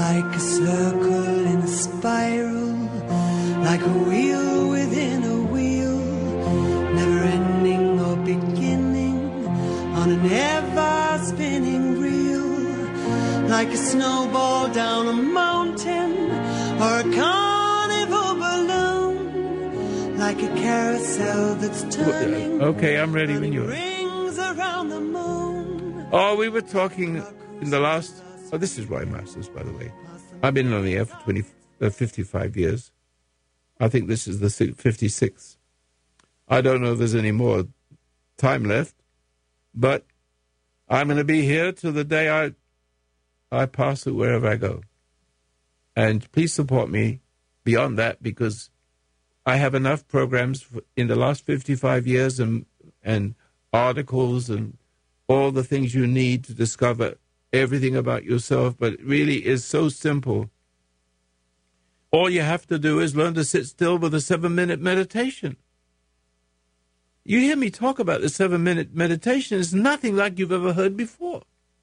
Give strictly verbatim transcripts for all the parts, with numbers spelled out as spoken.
like a circle in a spiral, like a wheel within a wheel, never ending or beginning on an ever-spinning reel, like a snowball down a mountain or a carnival balloon, like a carousel that's turning. Okay, I'm ready when you are. Rings around the moon. Oh, we were talking in the last... Oh, this is Roy Masters, by the way. I've been on the air for twenty, uh, fifty-five years. I think this is the fifty-sixth. I don't know if there's any more time left, but I'm going to be here till the day I I pass it wherever I go. And please support me beyond that, because I have enough programs for, in the last fifty-five years and and articles and all the things you need to discover everything about yourself, but it really is so simple. All you have to do is learn to sit still with a seven-minute meditation. You hear me talk about the seven-minute meditation. It's nothing like you've ever heard before.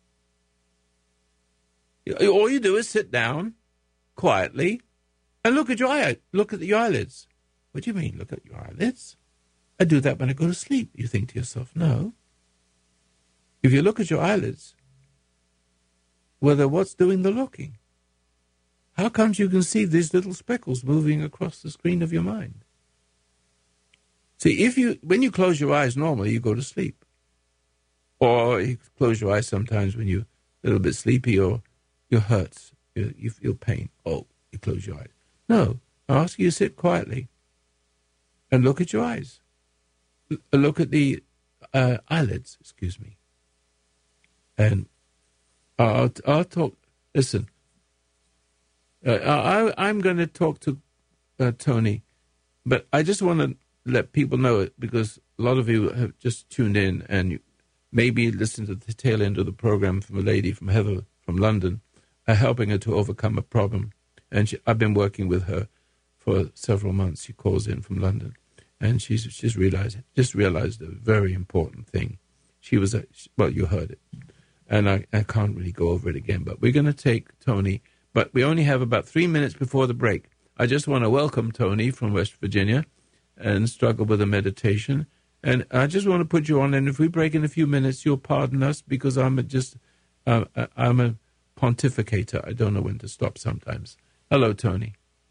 All you do is sit down quietly and look at your eye, look at your eyelids. What do you mean, look at your eyelids? I do that when I go to sleep. You think to yourself, no. If you look at your eyelids, whether what's doing the looking? How comes you can see these little speckles moving across the screen of your mind? See, if you when you close your eyes normally, you go to sleep. Or you close your eyes sometimes when you're a little bit sleepy or you hurts, you, you feel pain. Oh, you close your eyes. No, I ask you to sit quietly and look at your eyes. L- look at the uh, eyelids, excuse me. And I'll, I'll talk. Listen, uh, I, I'm going to talk to uh, Tony, but I just want to let people know it, because a lot of you have just tuned in and you maybe listened to the tail end of the program from a lady from Heather from London, uh, helping her to overcome a problem. And she, I've been working with her for several months. She calls in from London, and she's just realized just realized a very important thing. She was a, well, you heard it. And I, I can't really go over it again, but we're going to take Tony. But we only have about three minutes before the break. I just want to welcome Tony from West Virginia and struggle with a meditation. And I just want to put you on, and if we break in a few minutes, you'll pardon us, because I'm a just, uh, I'm a pontificator. I don't know when to stop sometimes. Hello, Tony.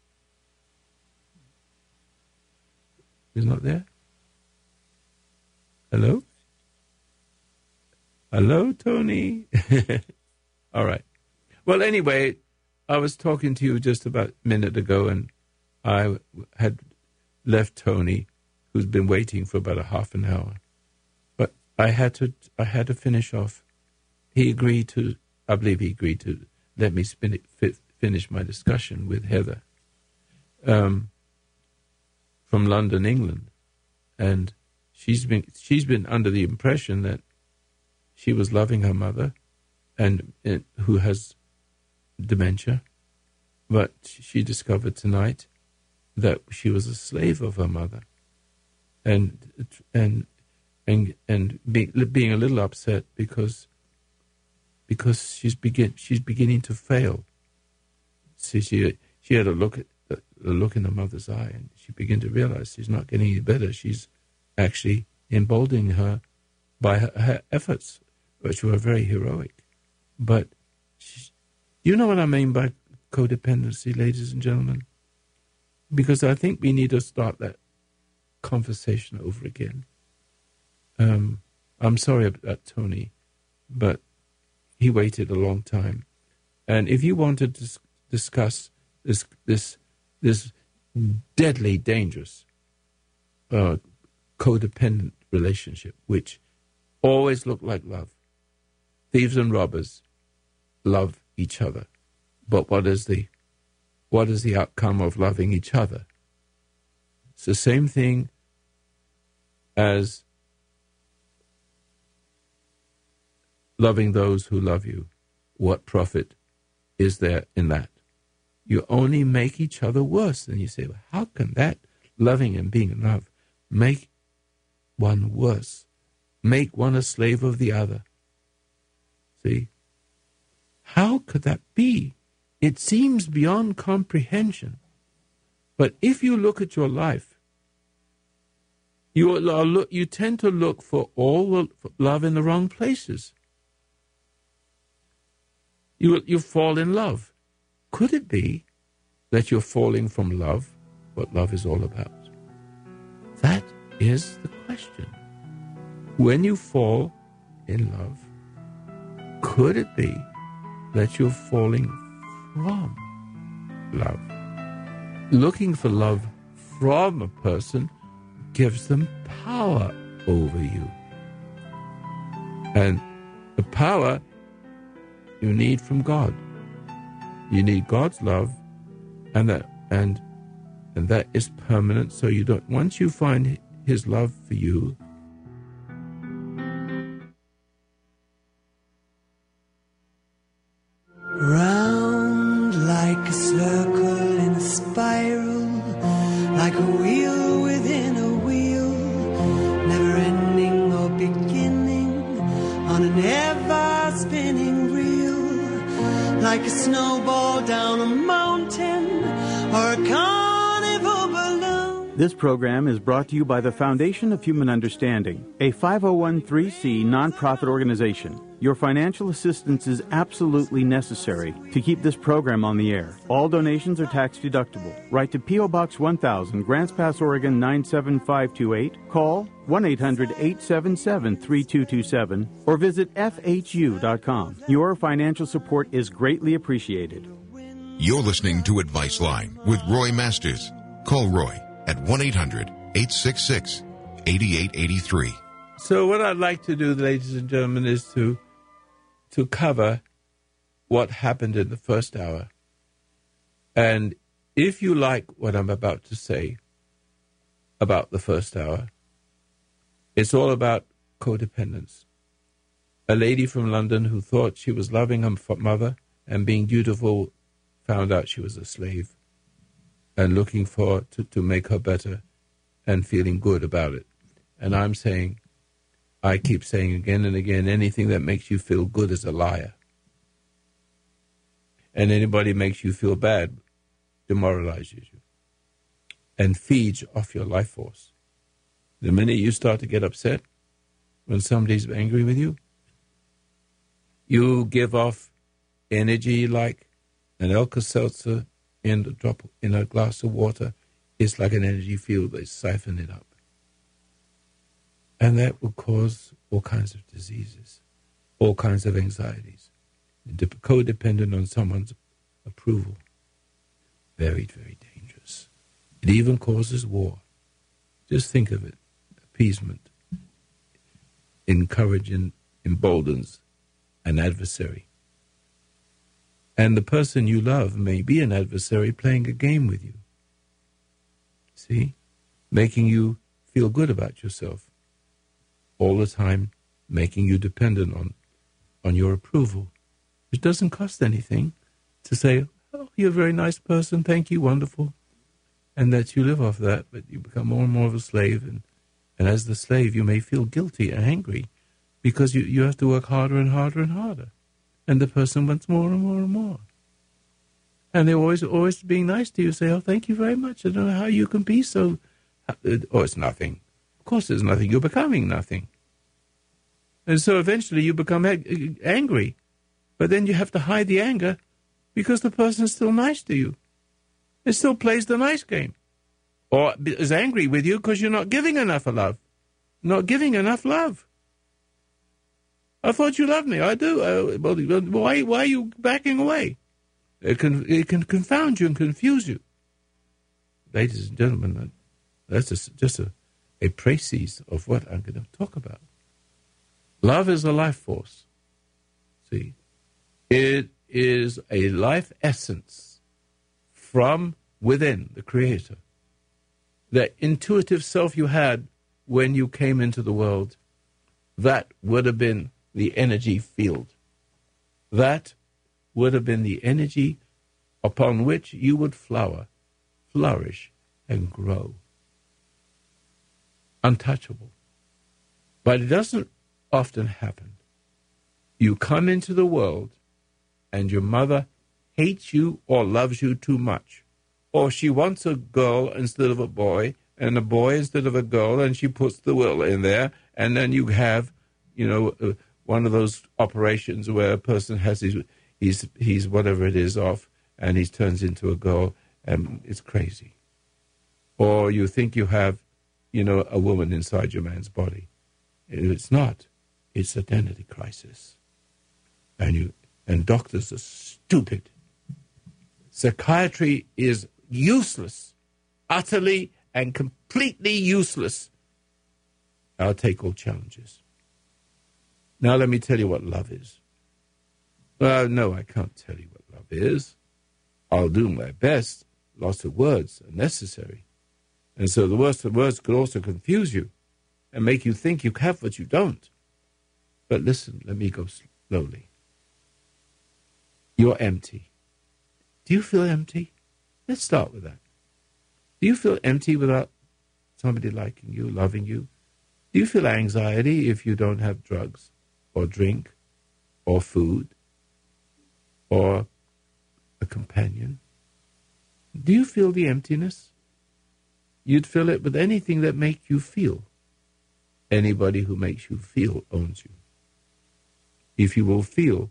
He's not there? Hello? Hello, Tony. All right. Well, anyway, I was talking to you just about a minute ago, and I had left Tony, who's been waiting for about a half an hour. But I had to I had to finish off. He agreed to, I believe he agreed to let me spin it, finish my discussion with Heather um, from London, England. And she's been she's been under the impression that she was loving her mother, and, and who has dementia, but she discovered tonight that she was a slave of her mother, and and and and be, being a little upset because because she's begin she's beginning to fail. See, she she had a look at a look in her mother's eye, and she began to realize she's not getting any better. She's actually emboldening her by her, her efforts, which were very heroic. But she, you know what I mean by codependency, ladies and gentlemen? Because I think we need to start that conversation over again. Um, I'm sorry about Tony, but he waited a long time. And if you want to dis- discuss this this this deadly, dangerous uh, codependent relationship, which always look like love, thieves and robbers love each other, but what is the what is the outcome of loving each other? It's the same thing as loving those who love you. What profit is there in that? You only make each other worse. And you say, well, how can that loving and being in love make one worse? Make one a slave of the other? See? How could that be? It seems beyond comprehension. But if you look at your life, you are look, you tend to look for all the love in the wrong places. You you fall in love. Could it be that you're falling from love, what love is all about? That is the question. When you fall in love, could it be that you're falling from love? Looking for love from a person gives them power over you. And the power you need from God. You need God's love, and that and and that is permanent. So you don't. Once you find His love for you, round like a circle in a spiral, like a wheel within a wheel, never ending or beginning on an ever spinning reel, like a snowball down a mountain or a carnival balloon. This program is brought to you by the Foundation of Human Understanding, a five oh one c nonprofit organization. Your financial assistance is absolutely necessary to keep this program on the air. All donations are tax deductible. Write to P O. Box one thousand, Grants Pass, Oregon nine seven five two eight. Call one eight hundred eight seven seven three two two seven or visit F H U dot com. Your financial support is greatly appreciated. You're listening to Advice Line with Roy Masters. Call Roy at one eight hundred eight six six eight eight eight three. So what I'd like to do, ladies and gentlemen, is to to cover what happened in the first hour. And if you like what I'm about to say about the first hour, it's all about codependence. A lady from London who thought she was loving her mother and being dutiful found out she was a slave and looking for to, to make her better and feeling good about it. And I'm saying, I keep saying again and again, anything that makes you feel good is a liar. And anybody makes you feel bad demoralizes you and feeds off your life force. The minute you start to get upset when somebody's angry with you, you give off energy like an Alka-Seltzer in a drop in a glass of water. It's like an energy field. They siphon it up. And that will cause all kinds of diseases, all kinds of anxieties, codependent on someone's approval. Very, very dangerous. It even causes war. Just think of it. Appeasement. Encouraging, emboldens an adversary. And the person you love may be an adversary playing a game with you. See? Making you feel good about yourself. All the time, making you dependent on, on your approval. It doesn't cost anything to say, oh, you're a very nice person, thank you, wonderful. And that you live off that, but you become more and more of a slave. And, and as the slave, you may feel guilty and angry because you, you have to work harder and harder and harder. And the person wants more and more and more. And they're always, always being nice to you, say, oh, thank you very much. I don't know how you can be so... Oh, it's nothing. Of course there's nothing. You're becoming nothing. And so eventually you become ag- angry. But then you have to hide the anger because the person is still nice to you. It still plays the nice game. Or is angry with you because you're not giving enough love. Not giving enough love. I thought you loved me. I do. Uh, well, why, why are you backing away? It can, it can confound you and confuse you. Ladies and gentlemen, that's just, just a, a précis of what I'm going to talk about. Love is a life force. See, it is a life essence from within the Creator. That intuitive self you had when you came into the world, that would have been the energy field. That would have been the energy upon which you would flower, flourish, and grow. Untouchable. But it doesn't often happen. You come into the world and your mother hates you or loves you too much. Or she wants a girl instead of a boy, and a boy instead of a girl, and she puts the will in there, and then you have, you know, uh, one of those operations where a person has his, he's, he's whatever it is off, and he turns into a girl, and it's crazy. Or you think you have, you know, a woman inside your man's body. It's not. It's identity crisis. And you and doctors are stupid. Psychiatry is useless, utterly and completely useless. I'll take all challenges. Now let me tell you what love is. Well, no, I can't tell you what love is. I'll do my best. Lots of words are necessary. And so the worst of words could also confuse you and make you think you have what you don't. But listen, let me go slowly. You're empty. Do you feel empty? Let's start with that. Do you feel empty without somebody liking you, loving you? Do you feel anxiety if you don't have drugs or drink or food or a companion? Do you feel the emptiness? You'd fill it with anything that makes you feel. Anybody who makes you feel owns you. If you will feel,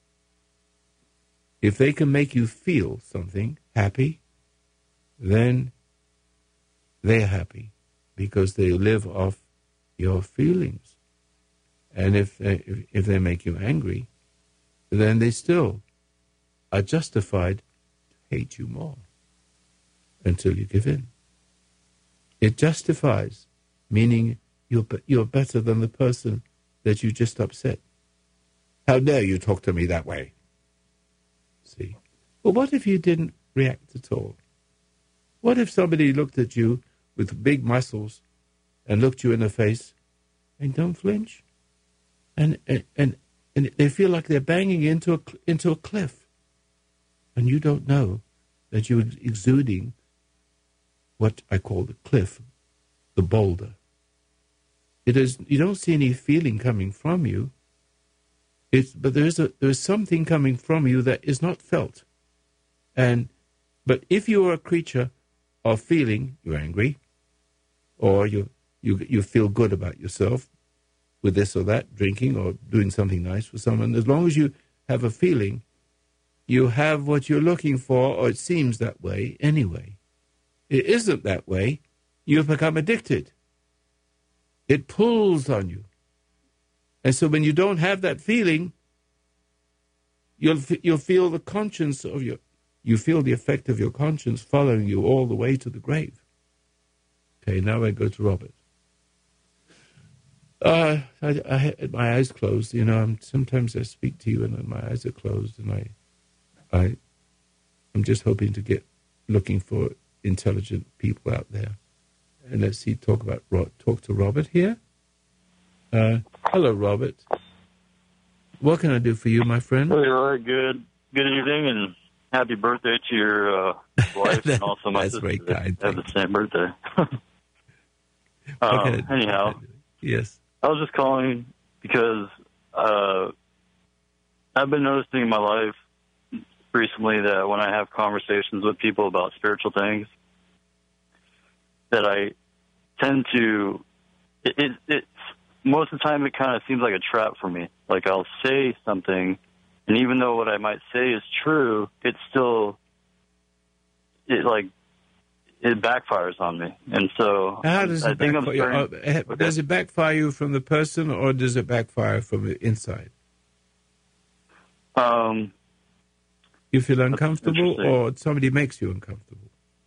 if they can make you feel something, happy, then they're happy because they live off your feelings. And if they, if, if they make you angry, then they still are justified to hate you more until you give in. It justifies, meaning you're, you're better than the person that you just upset. How dare you talk to me that way? See? Well, what if you didn't react at all? What if somebody looked at you with big muscles and looked you in the face and don't flinch? And and, and, and they feel like they're banging into a, into a cliff. And you don't know that you're exuding what I call the cliff, the boulder. It is, you don't see any feeling coming from you. It's, but there is a there is something coming from you that is not felt. And but if you are a creature of feeling, you're angry, or you you you feel good about yourself with this or that, drinking or doing something nice for someone, as long as you have a feeling, you have what you're looking for, or it seems that way anyway. It isn't that way. You've become addicted. It pulls on you. And so when you don't have that feeling, you'll you'll feel the conscience of your, you feel the effect of your conscience following you all the way to the grave. Okay, now I go to Robert. Uh, I, I had my eyes closed. You know, I'm, sometimes I speak to you and my eyes are closed, and I, I, I'm just hoping to get looking for intelligent people out there. And let's see, talk about talk to Robert here. Uh, hello, Robert. What can I do for you, my friend? Hey, Roy. Good, good evening, and happy birthday to your uh, wife, that, and also my that's sister. Very kind. Have the same birthday. um, anyhow, yes, I was just calling because uh, I've been noticing in my life recently that when I have conversations with people about spiritual things, that I tend to it, it it's most of the time it kind of seems like a trap for me. Like I'll say something, and even though what I might say is true, it's still it like it backfires on me. And so how does I it think I'm backfire? starting, Uh, does it backfire you from the person, or does it backfire from the inside? Um, you feel uncomfortable, or somebody makes you uncomfortable?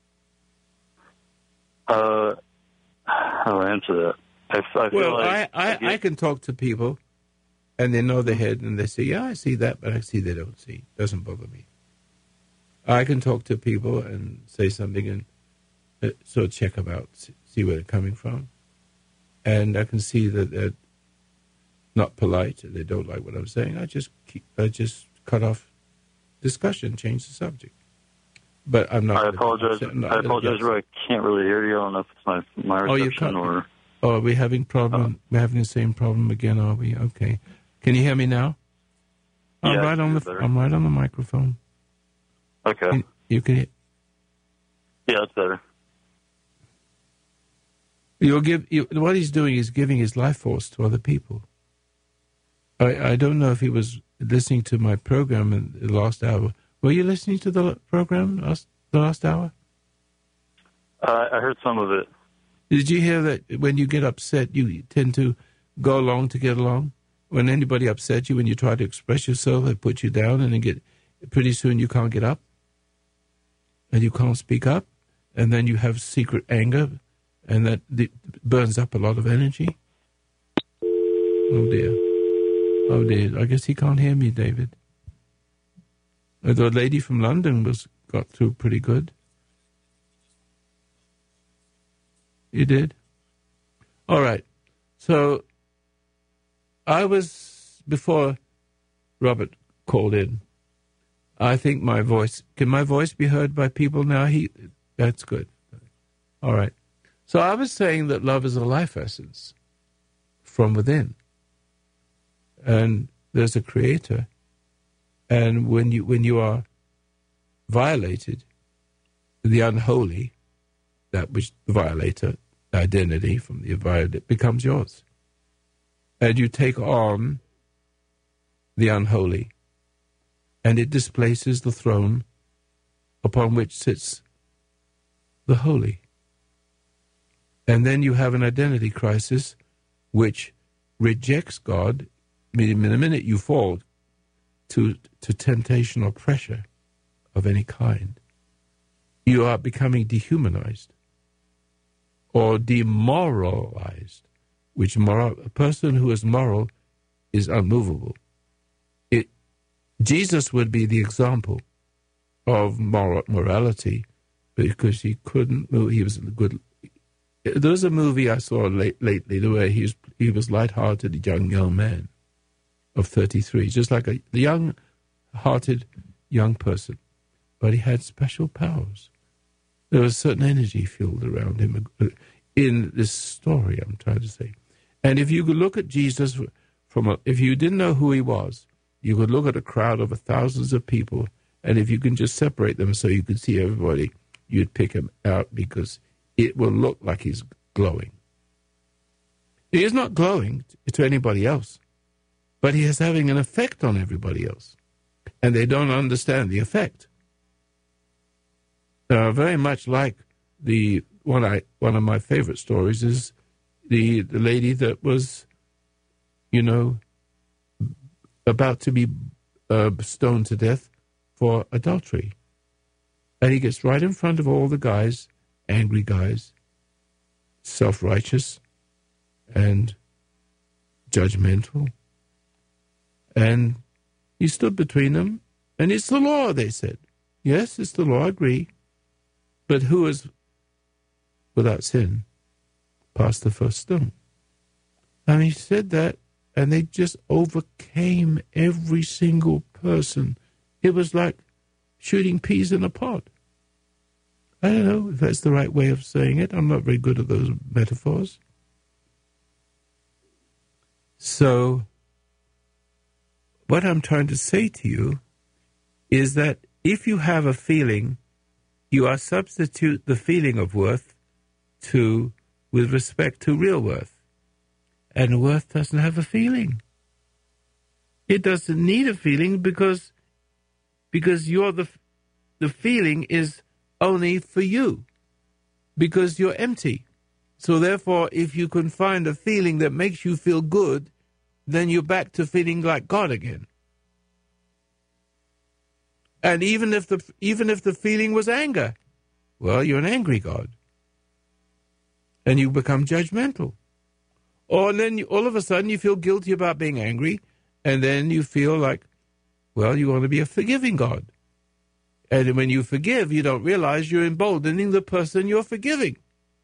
Uh, how do I answer that? I, I feel well, like I, I, I, get, I can talk to people, and they know their head, and they say, yeah, I see that, but I see they don't see. It doesn't bother me. I can talk to people and say something and uh, sort of check them out, see where they're coming from. And I can see that they're not polite, and they don't like what I'm saying. I just keep, I just cut off discussion, change the subject. But I'm not. I apologize. Not I apologize, Roy. I can't really hear you. I don't know if it's my my reception oh, you can't, or. Oh, are we having problem? Uh, We're having the same problem again, are we? Okay. Can you hear me now? I'm yeah, right on the. better. I'm right on the microphone. Okay. You, you can hear? Yeah, that's better. You'll give, you, what he's doing is giving his life force to other people. I, I don't know if he was listening to my program in the last hour. Were you listening to the program last, the last hour? Uh, I heard some of it. Did you hear that when you get upset, you tend to go along to get along? When anybody upsets you, when you try to express yourself, they put you down, and then get pretty soon you can't get up, and you can't speak up, and then you have secret anger, and that burns up a lot of energy. Oh, dear. Oh, dear. I guess he can't hear me, David. The lady from London was got through pretty good. You did? All right. So I was, before Robert called in, I think my voice, can my voice be heard by people now? He, that's good. All right. So I was saying that love is a life essence from within. And there's a creator. And when you when you are violated, the unholy, that which the violator, identity from the violator, becomes yours. And you take on the unholy, and it displaces the throne upon which sits the holy. And then you have an identity crisis which rejects God. I mean, in a minute you fall to, to temptation or pressure of any kind, you are becoming dehumanized or demoralized, which moral, a person who is moral is unmovable. It, Jesus would be the example of moral, morality because he couldn't move. He was a good. There was a movie I saw late, lately where he was he was light-hearted young young man of thirty-three, just like a young-hearted young person, but he had special powers. There was a certain energy filled around him in this story, I'm trying to say. And if you could look at Jesus from a, if you didn't know who he was, you could look at a crowd of thousands of people, and if you can just separate them so you could see everybody, you'd pick him out because it will look like he's glowing. He is not glowing to anybody else, but he is having an effect on everybody else, and they don't understand the effect. Uh, very much like the one I one of my favorite stories is the the lady that was, you know, about to be uh, stoned to death for adultery, and he gets right in front of all the guys, angry guys, self-righteous, and judgmental, and he stood between them, and it's the law, they said. Yes, it's the law, I agree. But who is without sin passed the first stone? And he said that, and they just overcame every single person. It was like shooting peas in a pod. I don't know if that's the right way of saying it. I'm not very good at those metaphors. So, what I'm trying to say to you is that if you have a feeling, you are substitute the feeling of worth to, with respect to real worth. And worth doesn't have a feeling. It doesn't need a feeling because, because you're the, the feeling is only for you, because you're empty. So therefore, if you can find a feeling that makes you feel good, then you're back to feeling like God again. And even if the even if the feeling was anger, well, you're an angry God. And you become judgmental. Or then you, all of a sudden you feel guilty about being angry, and then you feel like, well, you want to be a forgiving God. And when you forgive, you don't realize you're emboldening the person you're forgiving.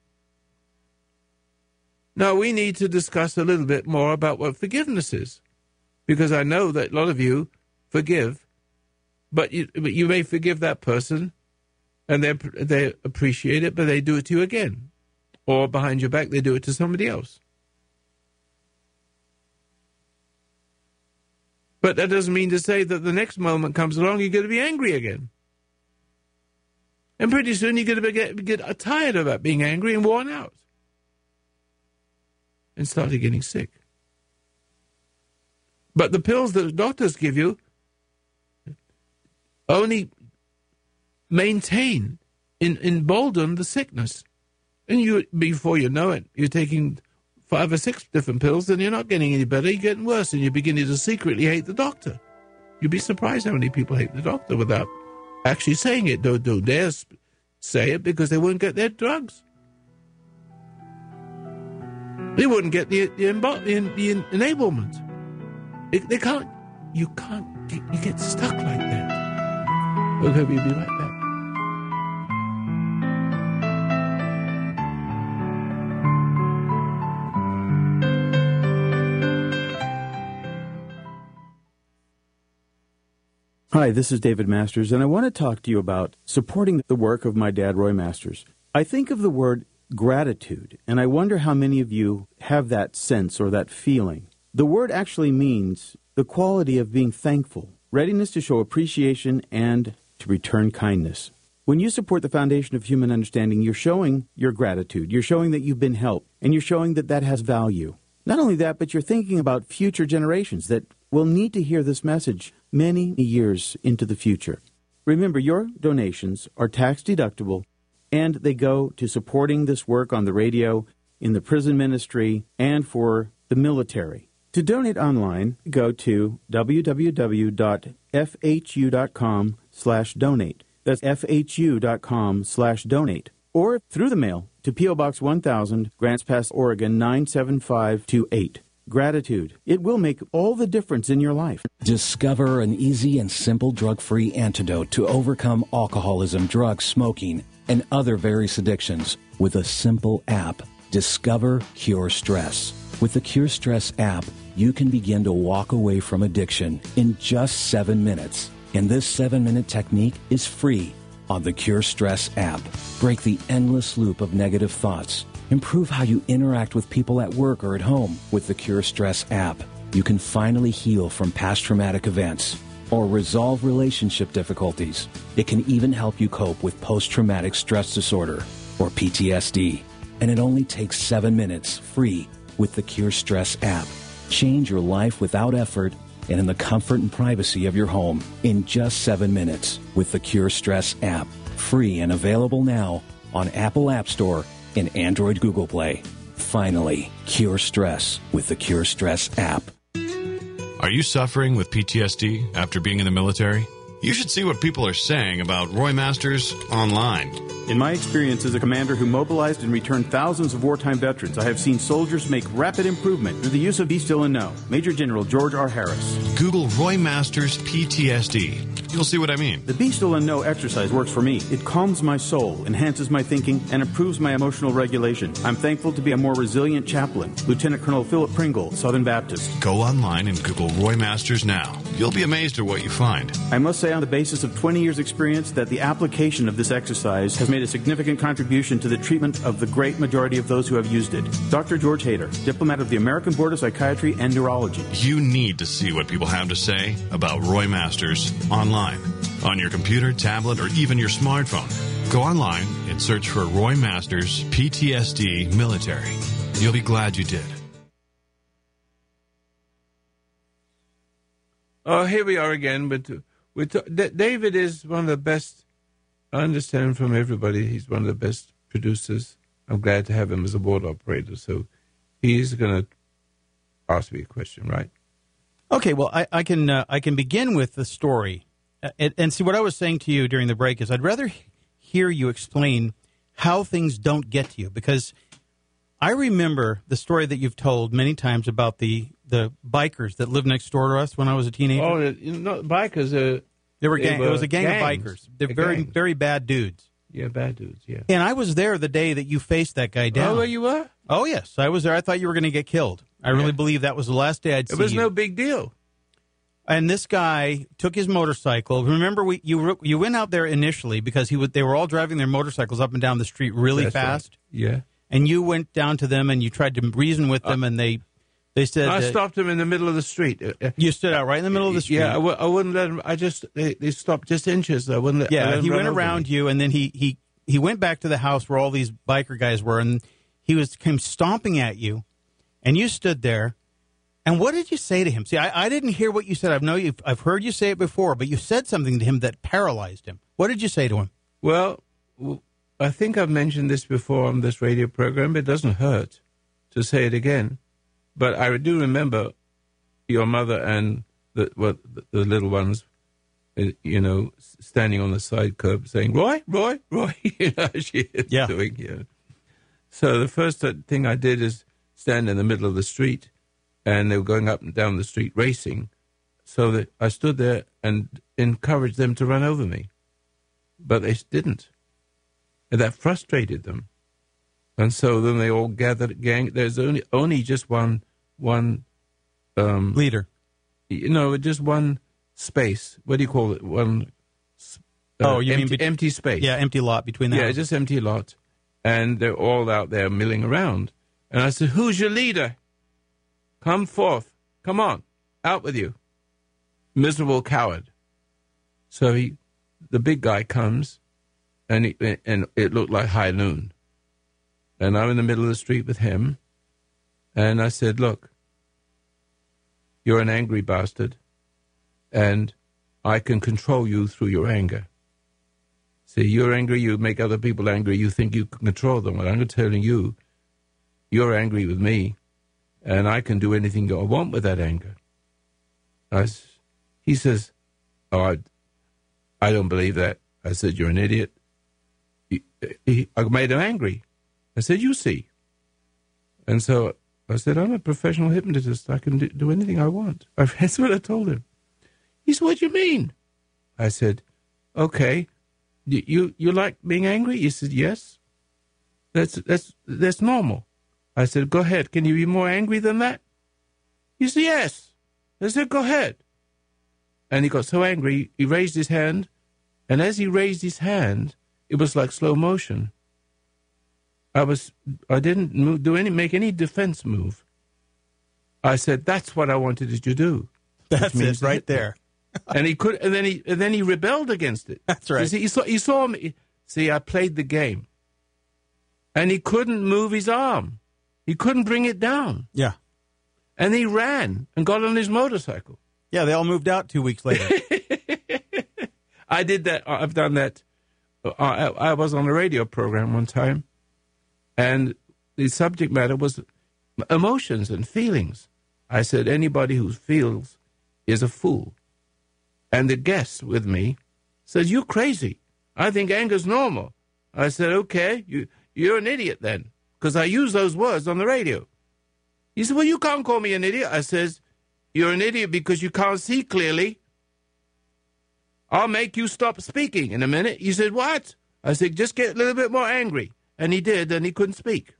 Now, we need to discuss a little bit more about what forgiveness is, because I know that a lot of you forgive, but you, but you may forgive that person, and they they appreciate it, but they do it to you again. Or behind your back, they do it to somebody else. But that doesn't mean to say that the next moment comes along, you're going to be angry again. And pretty soon you're going to get, get tired of that, being angry and worn out. And started getting sick. But the pills that the doctors give you only maintain, in, embolden the sickness. And you, before you know it, you're taking five or six different pills, and you're not getting any better, you're getting worse, and you're beginning to secretly hate the doctor. You'd be surprised how many people hate the doctor without actually saying it. Don't, don't dare say it because they won't get their drugs. They wouldn't get the, the, the, the enablement. They, they can't, you can't, get, you get stuck like that. Okay, we'll be right back. Hi, this is David Masters, and I want to talk to you about supporting the work of my dad, Roy Masters. I think of the word gratitude, and I wonder how many of you have that sense or that feeling. The word actually means the quality of being thankful, readiness to show appreciation, and to return kindness. When you support the Foundation of Human Understanding, you're showing your gratitude. You're showing that you've been helped, and you're showing that that has value. Not only that, but you're thinking about future generations that will need to hear this message many years into the future. Remember, your donations are tax-deductible, and they go to supporting this work on the radio, in the prison ministry, and for the military. To donate online, go to w w w dot f h u dot com slash donate. That's f h u dot com slash donate. Or through the mail to P O. Box one thousand, Grants Pass, Oregon nine seven five two eight. Gratitude. It will make all the difference in your life. Discover an easy and simple drug-free antidote to overcome alcoholism, drugs, smoking, and other various addictions with a simple app. Discover Cure Stress. With the Cure Stress app, you can begin to walk away from addiction in just seven minutes. And this seven-minute technique is free on the Cure Stress app. Break the endless loop of negative thoughts. Improve how you interact with people at work or at home with the Cure Stress app. You can finally heal from past traumatic events or resolve relationship difficulties. It can even help you cope with post-traumatic stress disorder or P T S D. And it only takes seven minutes free with the Cure Stress app. Change your life without effort and in the comfort and privacy of your home in just seven minutes with the Cure Stress app. Free and available now on Apple App Store and Android Google Play. Finally, cure stress with the Cure Stress app. Are you suffering with P T S D after being in the military? You should see what people are saying about Roy Masters online. In my experience as a commander who mobilized and returned thousands of wartime veterans, I have seen soldiers make rapid improvement through the use of Be Still and Know. Major General George R. Harris. Google Roy Masters P T S D. You'll see what I mean. The Be Still and Know exercise works for me. It calms my soul, enhances my thinking, and improves my emotional regulation. I'm thankful to be a more resilient chaplain. Lieutenant Colonel Philip Pringle, Southern Baptist. Go online and Google Roy Masters now. You'll be amazed at what you find. I must say on the basis of twenty years' experience that the application of this exercise has made a significant contribution to the treatment of the great majority of those who have used it. Doctor George Hader, diplomat of the American Board of Psychiatry and Neurology. You need to see what people have to say about Roy Masters online, on your computer, tablet, or even your smartphone. Go online and search for Roy Masters P T S D Military. You'll be glad you did. Oh, here we are again. But we're t- D- David is one of the best. I understand from everybody he's one of the best producers. I'm glad to have him as a board operator. So he's going to ask me a question, right? Okay. Well, I, I can uh, I can begin with the story, uh, and, and see what I was saying to you during the break is I'd rather hear you explain how things don't get to you, because I remember the story that you've told many times about the, the bikers that lived next door to us when I was a teenager. Oh, you know, bikers are... They were gang, they were it was a gang gangs. of bikers. They're The very, gangs. very bad dudes. Yeah, bad dudes, yeah. And I was there the day that you faced that guy down. Oh, where you were? Oh, yes. I was there. I thought you were going to get killed. I Yeah. really believe that was the last day I'd see It was you. no big deal. And this guy took his motorcycle. Remember, we you you went out there initially because he would, they were all driving their motorcycles up and down the street really That's fast. right. Yeah. And you went down to them and you tried to reason with them, and they They said I that stopped them in the middle of the street. Uh, you stood out right in the middle of the street. Yeah, I, w- I wouldn't let them. I just they, they stopped just inches. I wouldn't. Let, I Yeah, let them he run went over around me. you, and then he, he, he went back to the house where all these biker guys were, and he was came stomping at you, and you stood there. And what did you say to him? See, I, I didn't hear what you said. I know you've I've heard you say it before, but you said something to him that paralyzed him. What did you say to him? Well, w- I think I've mentioned this before on this radio program. But it doesn't hurt to say it again. But I do remember your mother and the well, the, the little ones, uh, you know, standing on the side curb saying, "Roy, Roy, Roy," you know, she is Yeah. doing. Yeah. So the first thing I did is stand in the middle of the street, and they were going up and down the street racing. So that I stood there and encouraged them to run over me, but they didn't, and that frustrated them. And so then they all gathered, gang. There's only only just one one um, Leader. you know, just one space. What do you call it? One. Uh, Oh, you mean empty, bet- empty space? Yeah, empty lot between the Yeah, houses. just empty lot, and they're all out there milling around. And I said, "Who's your leader? Come forth! Come on, out with you, miserable coward!" So he, the big guy, comes, and he, and it looked like high noon. And I'm in the middle of the street with him, and I said, "Look, you're an angry bastard, and I can control you through your anger. See, you're angry, you make other people angry, you think you can control them. Well, I'm telling you, you're angry with me, and I can do anything I want with that anger." I, he says, "Oh, I, I don't believe that." I said, "You're an idiot." He, he, I made him angry. I said, "You see." And so I said, "I'm a professional hypnotist. I can do, do anything I want." That's what I told him. He said, "What do you mean?" I said, "Okay, you, you you like being angry?" He said, "Yes. That's that's that's normal." I said, "Go ahead. Can you be more angry than that?" He said, "Yes." I said, "Go ahead." And he got so angry, he raised his hand, and as he raised his hand, it was like slow motion. I was I didn't move, do any make any defense move. I said, "That's what I wanted you to do." That's means it right hit me. there. And he could, and then he, and then he rebelled against it. That's right. You see, he saw, he saw me. See, I played the game, and he couldn't move his arm. He couldn't bring it down, Yeah. and he ran and got on his motorcycle. Yeah, they all moved out two weeks later. I did that. I've done that. I, I was on a radio program one time, and the subject matter was emotions and feelings. I said, anybody who feels is a fool. And the guest with me said, "You're crazy. I think anger's normal." I said, "Okay, you, you're an idiot then, because I use those words on the radio." He said, "Well, you can't call me an idiot." I says, "You're an idiot because you can't see clearly. I'll make you stop speaking in a minute." He said, "What?" I said, "Just get a little bit more angry." And he did, and he couldn't speak.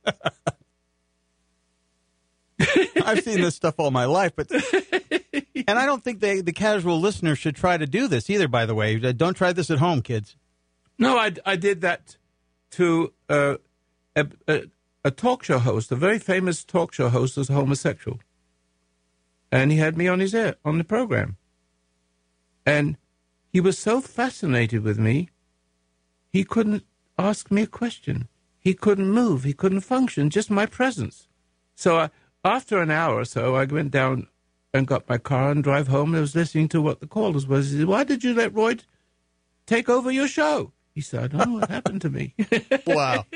I've seen this stuff all my life, but and I don't think they, the casual listener should try to do this either, by the way. Don't try this at home, kids. No, I, I did that to uh, a, a, a talk show host, a very famous talk show host was homosexual. And he had me on his air, on the program. And he was so fascinated with me, he couldn't ask me a question. He couldn't move. He couldn't function, just my presence. So I, after an hour or so, I went down and got my car and drive home, and I was listening to what the callers was. He said, "Why did you let Roy take over your show?" He said, "I don't know what happened to me." Wow.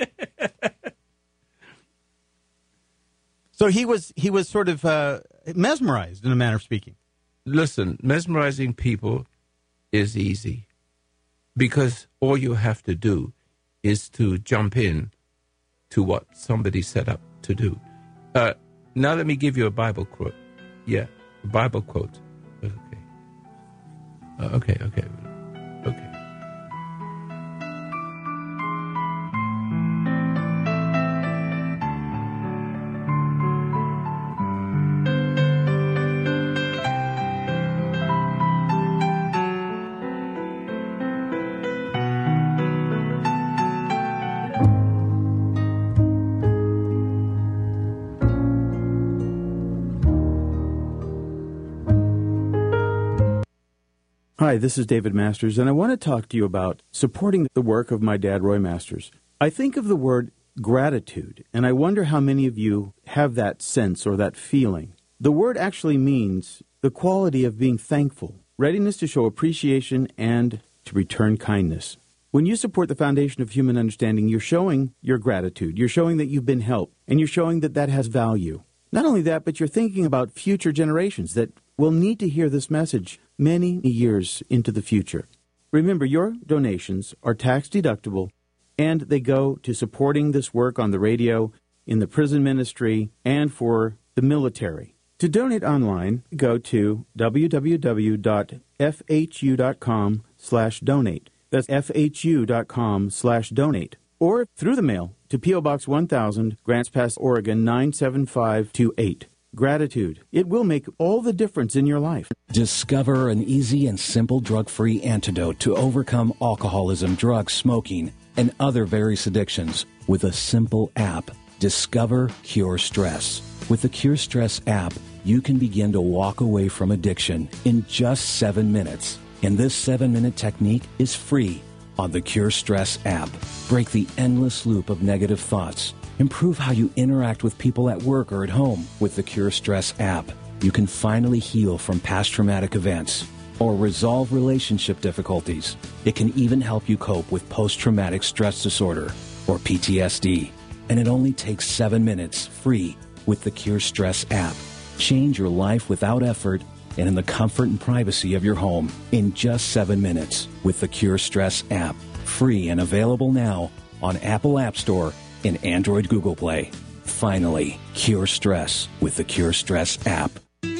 So he was he was sort of uh, mesmerized, in a manner of speaking. Listen, mesmerizing people is easy because all you have to do is to jump in to what somebody set up to do. Uh, now let me give you a Bible quote. Yeah, a Bible quote. Okay. Uh, okay, okay, okay. Hi, this is David Masters, and I want to talk to you about supporting the work of my dad, Roy Masters. I think of the word gratitude, and I wonder how many of you have that sense or that feeling. The word actually means the quality of being thankful, readiness to show appreciation, and to return kindness. When you support the Foundation of Human Understanding, you're showing your gratitude. You're showing that you've been helped, and you're showing that that has value. Not only that, but you're thinking about future generations that will need to hear this message many years into the future. Remember, your donations are tax-deductible, and they go to supporting this work on the radio, in the prison ministry, and for the military. To donate online, go to www.fhu.com slash donate. That's fhu.com slash donate. Or through the mail to P O. Box one thousand, Grants Pass, Oregon nine seven five two eight. Gratitude. It will make all the difference in your life. Discover an easy and simple drug-free antidote to overcome alcoholism, drugs, smoking, and other various addictions with a simple app. Discover Cure Stress. With the Cure Stress app, you can begin to walk away from addiction in just seven minutes. And this seven-minute technique is free on the Cure Stress app. Break the endless loop of negative thoughts. Improve how you interact with people at work or at home with the Cure Stress app. You can finally heal from past traumatic events or resolve relationship difficulties. It can even help you cope with post-traumatic stress disorder or P T S D. And it only takes seven minutes free with the Cure Stress app. Change your life without effort and in the comfort and privacy of your home in just seven minutes with the Cure Stress app. Free and available now on Apple App Store and Android Google Play. Finally, cure stress with the Cure Stress app.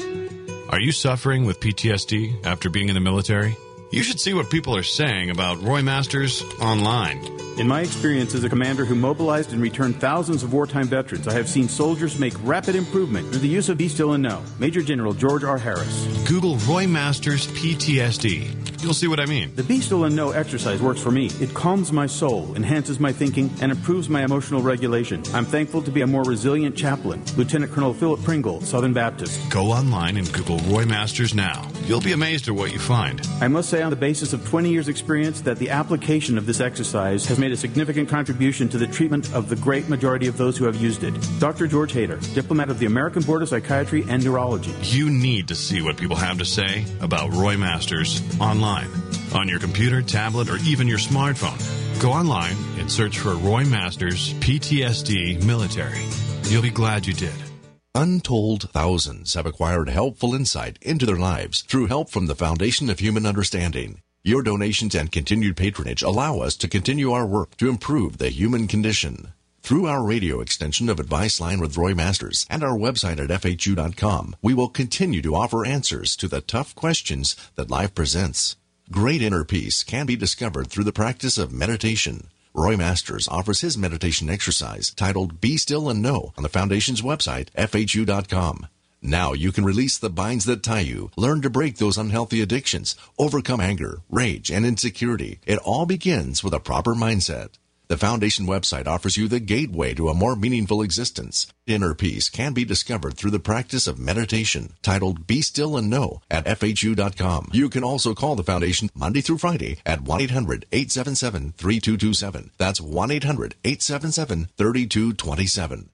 Are you suffering with P T S D after being in the military? You should see what people are saying about Roy Masters online. In my experience as a commander who mobilized and returned thousands of wartime veterans, I have seen soldiers make rapid improvement through the use of Be Still and Know. Major General George R. Harris. Google Roy Masters P T S D. You'll see what I mean. The Be Still and Know exercise works for me. It calms my soul, enhances my thinking, and improves my emotional regulation. I'm thankful to be a more resilient chaplain. Lieutenant Colonel Philip Pringle, Southern Baptist. Go online and Google Roy Masters now. You'll be amazed at what you find. I must say on the basis of twenty years experience that the application of this exercise has made a significant contribution to the treatment of the great majority of those who have used it. Doctor George Hader, diplomat of the American Board of Psychiatry and Neurology. You need to see what people have to say about Roy Masters online. On your computer, tablet, or even your smartphone. Go online and search for Roy Masters P T S D Military. You'll be glad you did. Untold thousands have acquired helpful insight into their lives through help from the Foundation of Human Understanding. Your donations and continued patronage allow us to continue our work to improve the human condition. Through our radio extension of Advice Line with Roy Masters and our website at F H U dot com, we will continue to offer answers to the tough questions that life presents. Great inner peace can be discovered through the practice of meditation. Roy Masters offers his meditation exercise titled Be Still and Know on the Foundation's website, F H U dot com. Now you can release the binds that tie you, learn to break those unhealthy addictions, overcome anger, rage, and insecurity. It all begins with a proper mindset. The Foundation website offers you the gateway to a more meaningful existence. Inner peace can be discovered through the practice of meditation, titled Be Still and Know at F H U dot com. You can also call the Foundation Monday through Friday at one eight hundred eight seven seven three two two seven. That's one eight hundred eight seven seven three two two seven.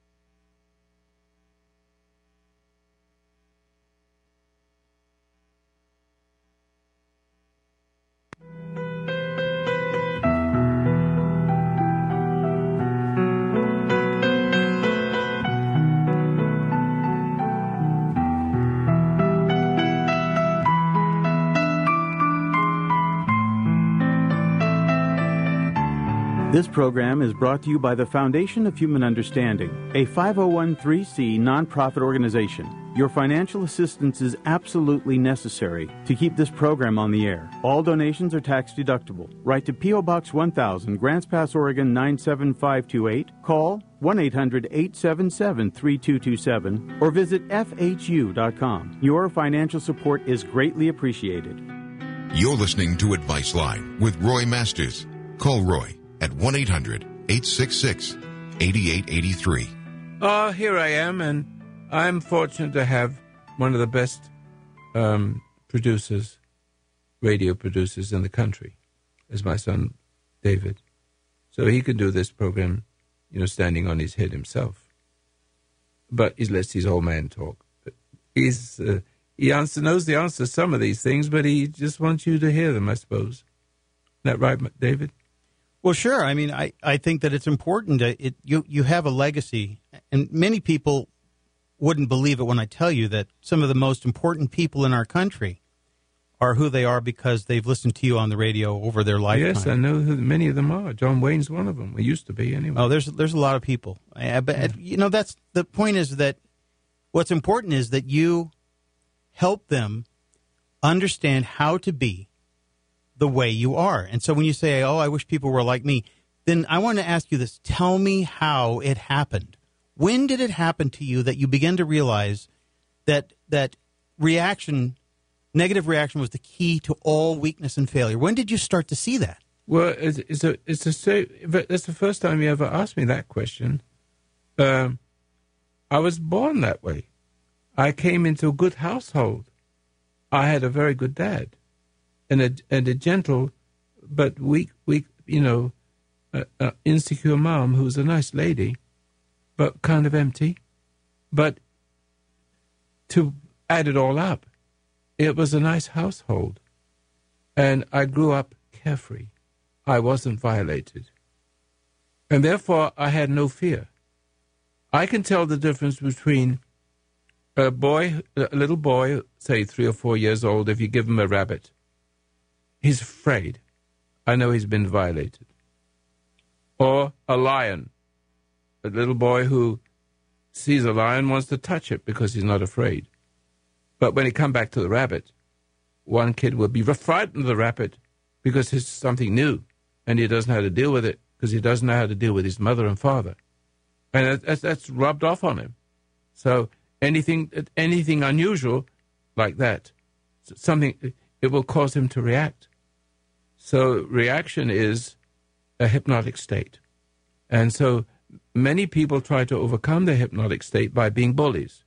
This program is brought to you by the Foundation of Human Understanding, a five oh one c nonprofit organization. Your financial assistance is absolutely necessary to keep this program on the air. All donations are tax deductible. Write to P O. Box one thousand, Grants Pass, Oregon nine seven five two eight. Call one eight hundred eight seven seven three two two seven or visit F H U dot com. Your financial support is greatly appreciated. You're listening to Advice Line with Roy Masters. Call Roy at one eight hundred eight six six eight eight eight three. Uh, here I am, and I'm fortunate to have one of the best um, producers radio producers in the country, as my son David. So he can do this program, you know, standing on his head himself. But he lets his old man talk. He's uh, he answer, knows the answer to some of these things, but he just wants you to hear them, I suppose. Isn't that right, David? Well, sure. I mean, I, I think that it's important. To, it you you have a legacy, and many people wouldn't believe it when I tell you that some of the most important people in our country are who they are because they've listened to you on the radio over their lifetime. Yes, I know who many of them are. John Wayne's one of them. He used to be, anyway. Oh, there's there's a lot of people. Uh, but, yeah. you know, that's the point is that what's important is that you help them understand how to be the way you are. And so when you say, oh, I wish people were like me, then I want to ask you this. Tell me how it happened. When did it happen to you that you began to realize that that reaction, negative reaction, was the key to all weakness and failure? When did you start to see that? Well, it's, it's a it's a that's the first time you ever asked me that question. Um, I was born that way. I came into a good household. I had a very good dad, and a and a gentle, but weak weak you know, uh, uh, insecure mom who was a nice lady, but kind of empty. But to add it all up, it was a nice household, and I grew up carefree. I wasn't violated, and therefore I had no fear. I can tell the difference between a boy, a little boy, say three or four years old, if you give him a rabbit, he's afraid. I know he's been violated. Or a lion, a little boy who sees a lion, wants to touch it because he's not afraid. But when he come back to the rabbit, one kid will be frightened of the rabbit because it's something new, and he doesn't know how to deal with it because he doesn't know how to deal with his mother and father. And that's, that's rubbed off on him. So anything anything unusual like that, something, it will cause him to react. So reaction is a hypnotic state. And so many people try to overcome the hypnotic state by being bullies.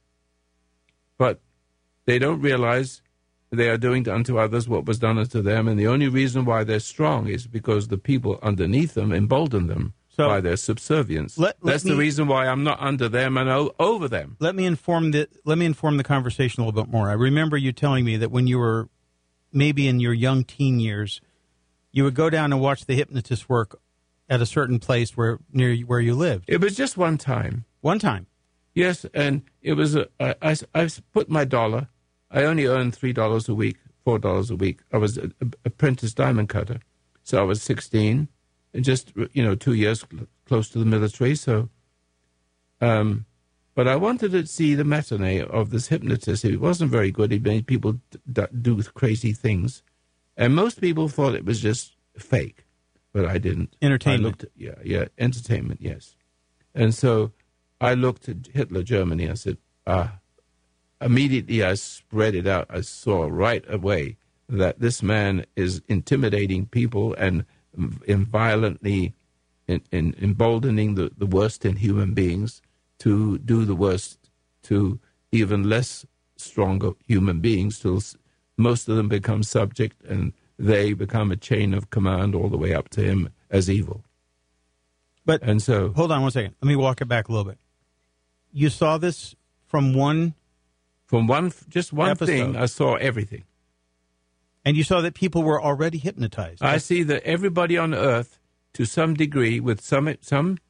But they don't realize they are doing unto others what was done unto them, and the only reason why they're strong is because the people underneath them embolden them so by their subservience. Let, let That's me, the reason why I'm not under them and o- over them. Let me inform the let me inform the conversation a little bit more. I remember you telling me that when you were maybe in your young teen years, you would go down and watch the hypnotist work at a certain place where near where you lived. It was just one time. One time. Yes, and it was a, I, I, I put my dollar. I only earned three dollars a week, four dollars a week. I was an apprentice diamond cutter, so I was sixteen, and just you know two years cl- close to the military. So, um, but I wanted to see the matinee of this hypnotist. He wasn't very good. He made people d- do crazy things, and most people thought it was just fake, but I didn't. Entertainment. I looked at, yeah, yeah, entertainment, yes. And so I looked at Hitler, Germany. I said, ah. Immediately, I spread it out. I saw right away that this man is intimidating people and, and violently in, in, emboldening the, the worst in human beings to do the worst to even less stronger human beings till most of them become subject and they become a chain of command all the way up to him as evil. But and so, hold on one second. Let me walk it back a little bit. You saw this from one... From one, just one episode. thing, I saw everything. And you saw that people were already hypnotized. I see that everybody on earth, to some degree, with some some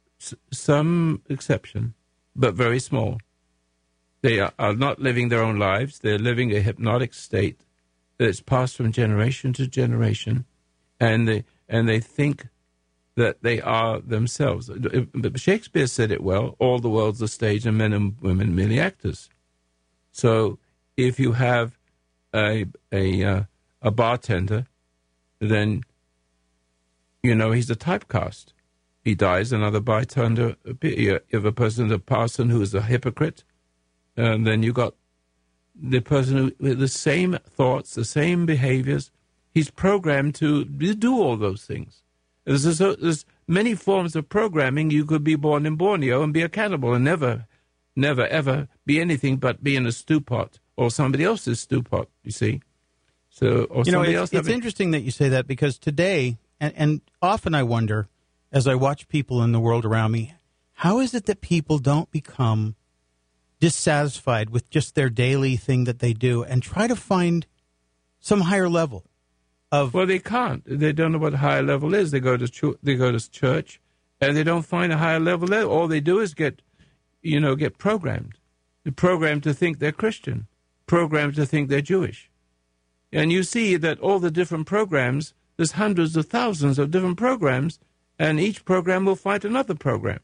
some exception, but very small, they are, are not living their own lives. They're living a hypnotic state that's passed from generation to generation, and they and they think that they are themselves. Shakespeare said it well: "All the world's a stage, and men and women merely actors." So if you have a a uh, a bartender, then you know he's a typecast. He dies, another bartender. If a person's a parson who is a hypocrite, and then you got the person who with the same thoughts, the same behaviors. He's programmed to do all those things. There's, there's many forms of programming. You could be born in Borneo and be a cannibal and never. Never, ever be anything but be in a stew pot or somebody else's stew pot, you see. So, or you know, somebody it's, else it's having- interesting that you say that, because today, and, and often I wonder, as I watch people in the world around me, how is it that people don't become dissatisfied with just their daily thing that they do and try to find some higher level of... Well, they can't. They don't know what higher level is. They go to ch- they go to church, and they don't find a higher level there. All they do is get, you know, get programmed. They're programmed to think they're Christian, programmed to think they're Jewish. And you see that all the different programs, there's hundreds of thousands of different programs, and each program will fight another program.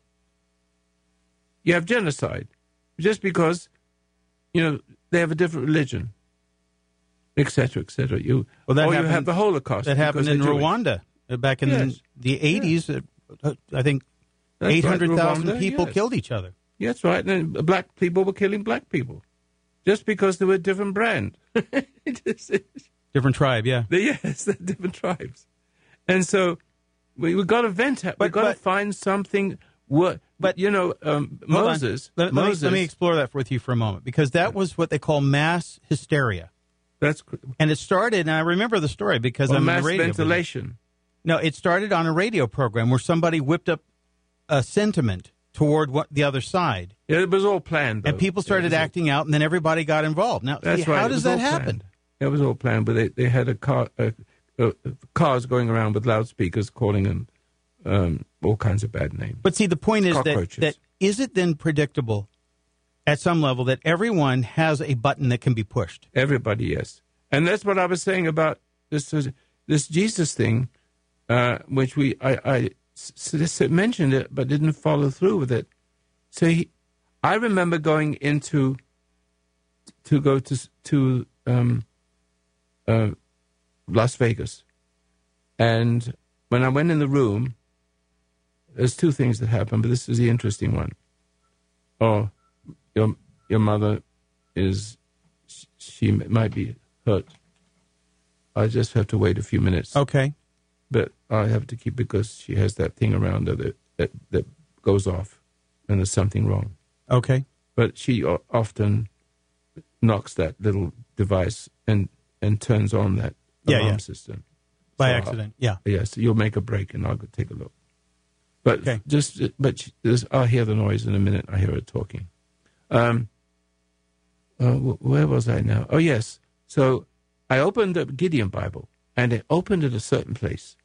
You have genocide, just because, you know, they have a different religion, et cetera, et cetera. You, Well, that or happened, you have the Holocaust. That happened because in they're Jewish. Rwanda uh, back in Yes. the eighties. Yes. Uh, I think That's right, eight hundred thousand Rwanda, people yes. killed each other. That's right. And then black people were killing black people just because they were a different brand. It is- Different tribe, yeah. they- yes, they're different tribes. And so we, we've got to vent it. But- We've got but- to find something. What, But- but, you know, um, Hold on. Moses. Let, let Moses me, let me explore that with you for a moment, because that was what they call mass hysteria. that's And it started, and I remember the story because or I'm in mass the radio business. ventilation. No, it started on a radio program where somebody whipped up a sentiment toward what the other side, Yeah, it was all planned. Though. and people It started was all- acting out, and then everybody got involved. Now, That's see, right. how it does was that all happen? planned. It was all planned, but they, they had a car, uh, uh, cars going around with loudspeakers calling them um, all kinds of bad names. But see, the point is that, Cockroaches. that is it then predictable at some level that everyone has a button that can be pushed? Everybody, yes. And that's what I was saying about this this Jesus thing, uh, which we I, I s- s- mentioned it but didn't follow through with it. So he, I remember going into to go to to um, uh, Las Vegas, and when I went in the room, there's two things that happened, but this is the interesting one. Oh, your your mother is she might be hurt. I just have to wait a few minutes. Okay. But I have to keep, because she has that thing around her that, that, that goes off and there's something wrong. Okay. But she o- often knocks that little device and, and turns on that Yeah, alarm yeah. system. By So, accident. Yeah. Yes, so you'll make a break and I'll go take a look. But Okay. just, but she, there's- I'll hear the noise in a minute. I hear her talking. Um, uh, wh- where was I now? Oh, yes. So I opened the Gideon Bible, and it opened at a certain place.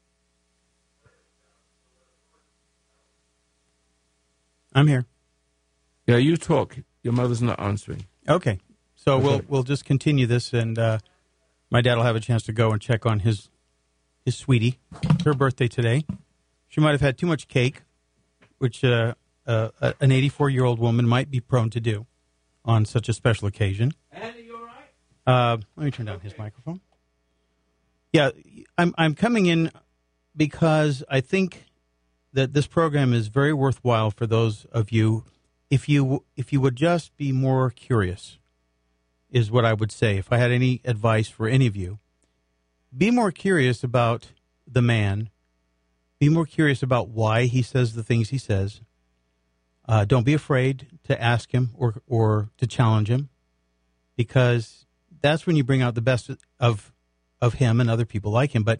I'm here. Yeah, you talk. Your mother's not answering. Okay. So Okay. we'll we'll just continue this, and uh, my dad will have a chance to go and check on his his sweetie. It's her birthday today. She might have had too much cake, which uh, uh, an eighty-four-year-old woman might be prone to do on such a special occasion. Andy, you all right? Uh, let me turn down his microphone. Yeah, I'm I'm coming in because I think that this program is very worthwhile for those of you, if you if you would just be more curious, is what I would say. If I had any advice for any of you, be more curious about the man. Be more curious about why he says the things he says. Uh, don't be afraid to ask him or or to challenge him, because that's when you bring out the best of of him and other people like him. But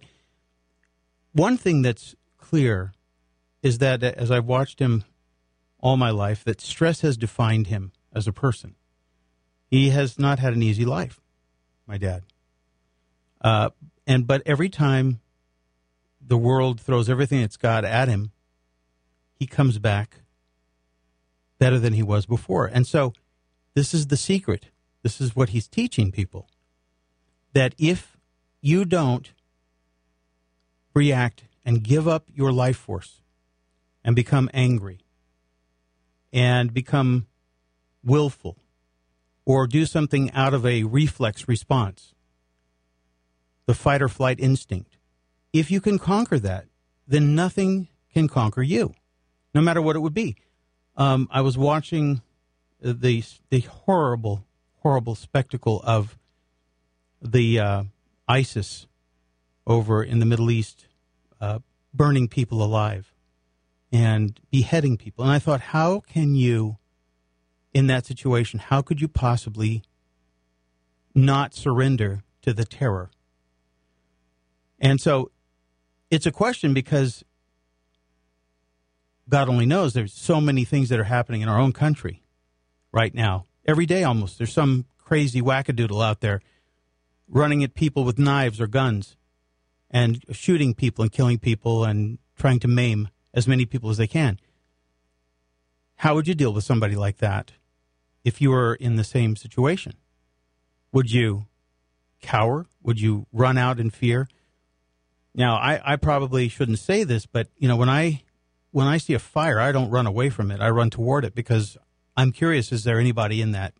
one thing that's clear is that as I've watched him all my life, that stress has defined him as a person. He has not had an easy life, my dad. Uh, and but every time the world throws everything it's got at him, he comes back better than he was before. And so this is the secret. This is what he's teaching people, that if you don't react and give up your life force and become angry and become willful or do something out of a reflex response, the fight or flight instinct, if you can conquer that, then nothing can conquer you, no matter what it would be. Um, I was watching the the horrible, horrible spectacle of the uh, ISIS over in the Middle East, uh, burning people alive and beheading people. And I thought, how can you, in that situation, how could you possibly not surrender to the terror. And so it's a question because God only knows there's so many things that are happening in our own country right now. Every day almost, there's some crazy wackadoodle out there running at people with knives or guns and shooting people and killing people and trying to maim as many people as they can. How would you deal with somebody like that if you were in the same situation? Would you cower? Would you run out in fear? Now, I, I probably shouldn't say this, but you know, when I when I see a fire, I don't run away from it. I run toward it because I'm curious, is there anybody in that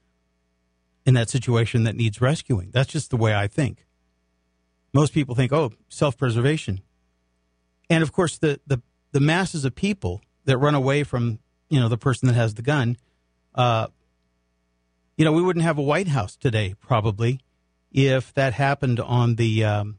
in that situation that needs rescuing? That's just the way I think. Most people think, oh, self-preservation. And of course, the, the, the masses of people that run away from, you know, the person that has the gun, uh, you know, we wouldn't have a White House today, probably, if that happened on the um,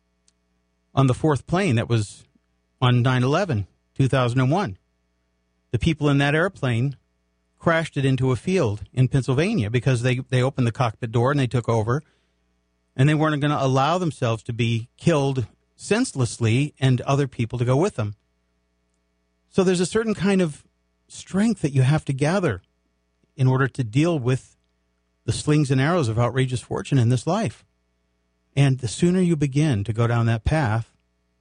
on the fourth plane that was on nine eleven, two thousand one. The people in that airplane crashed it into a field in Pennsylvania because they, they opened the cockpit door and they took over, and they weren't going to allow themselves to be killed senselessly and other people to go with them. So there's a certain kind of strength that you have to gather in order to deal with the slings and arrows of outrageous fortune in this life. And the sooner you begin to go down that path,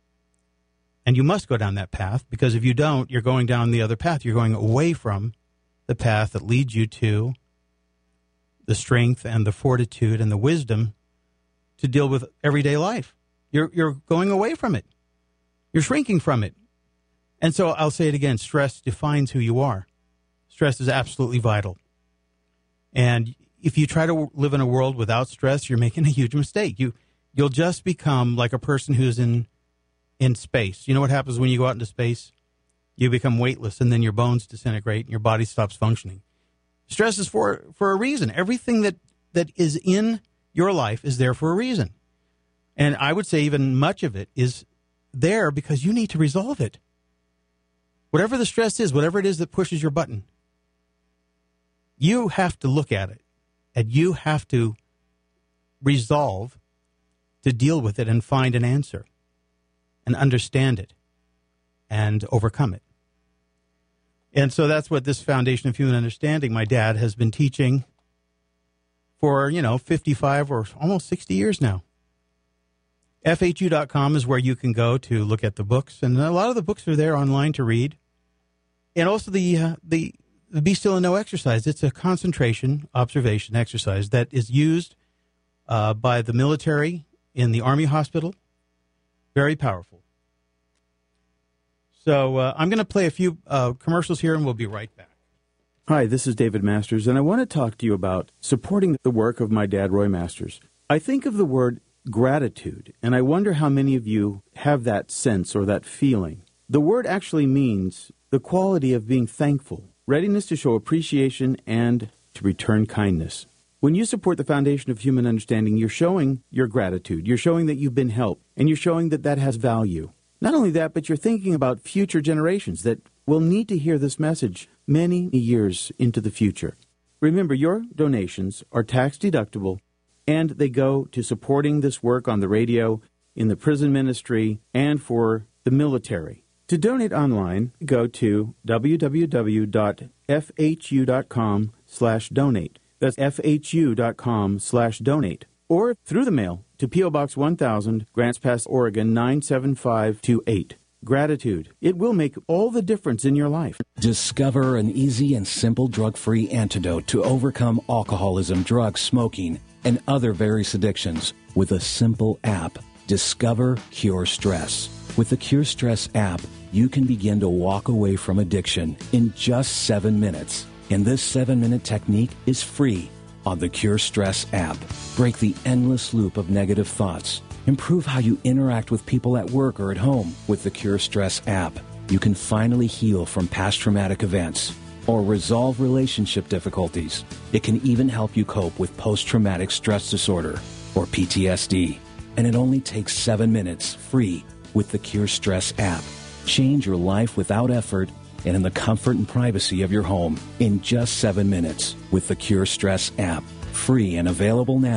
and you must go down that path, because if you don't, you're going down the other path. You're going away from the path that leads you to the strength and the fortitude and the wisdom to deal with everyday life. You're you're going away from it. You're shrinking from it. And so I'll say it again, stress defines who you are. Stress is absolutely vital. And if you try to live in a world without stress, you're making a huge mistake. You, you'll just become like a person who's in in space. You know what happens when you go out into space? You become weightless, and then your bones disintegrate, and your body stops functioning. Stress is for, for a reason. Everything that, that is in your life is there for a reason. And I would say even much of it is there because you need to resolve it. Whatever the stress is, whatever it is that pushes your button, you have to look at it, and you have to resolve to deal with it and find an answer and understand it and overcome it. And so that's what this Foundation of Human Understanding, my dad, has been teaching for, you know, fifty-five or almost sixty years now. F H U dot com is where you can go to look at the books, and a lot of the books are there online to read. And also the uh, the, the Be Still and Know exercise. It's a concentration observation exercise that is used uh, by the military in the Army hospital. Very powerful. So uh, I'm going to play a few uh, commercials here, and we'll be right back. Hi, this is David Masters, and I want to talk to you about supporting the work of my dad, Roy Masters. I think of the word gratitude, and I wonder how many of you have that sense or that feeling. The word actually means the quality of being thankful, readiness to show appreciation, and to return kindness. When you support the Foundation of Human Understanding, you're showing your gratitude. You're showing that you've been helped, and you're showing that that has value. Not only that, but you're thinking about future generations that will need to hear this message many years into the future. Remember, your donations are tax-deductible, and they go to supporting this work on the radio, in the prison ministry, and for the military. To donate online, go to w w w dot f h u dot com slash donate. That's f h u dot com slash donate. Or through the mail to P O. Box one thousand, Grants Pass, Oregon nine seven five two eight. Gratitude. It will make all the difference in your life. Discover an easy and simple drug-free antidote to overcome alcoholism, drugs, smoking, and other various addictions with a simple app. Discover Cure Stress. With the Cure Stress app, you can begin to walk away from addiction in just seven minutes. And this seven-minute technique is free on the Cure Stress app. Break the endless loop of negative thoughts. Improve how you interact with people at work or at home with the Cure Stress app. You can finally heal from past traumatic events or resolve relationship difficulties. It can even help you cope with post-traumatic stress disorder or P T S D. And it only takes seven minutes free with the Cure Stress app. Change your life without effort and in the comfort and privacy of your home in just seven minutes with the Cure Stress app. Free and available now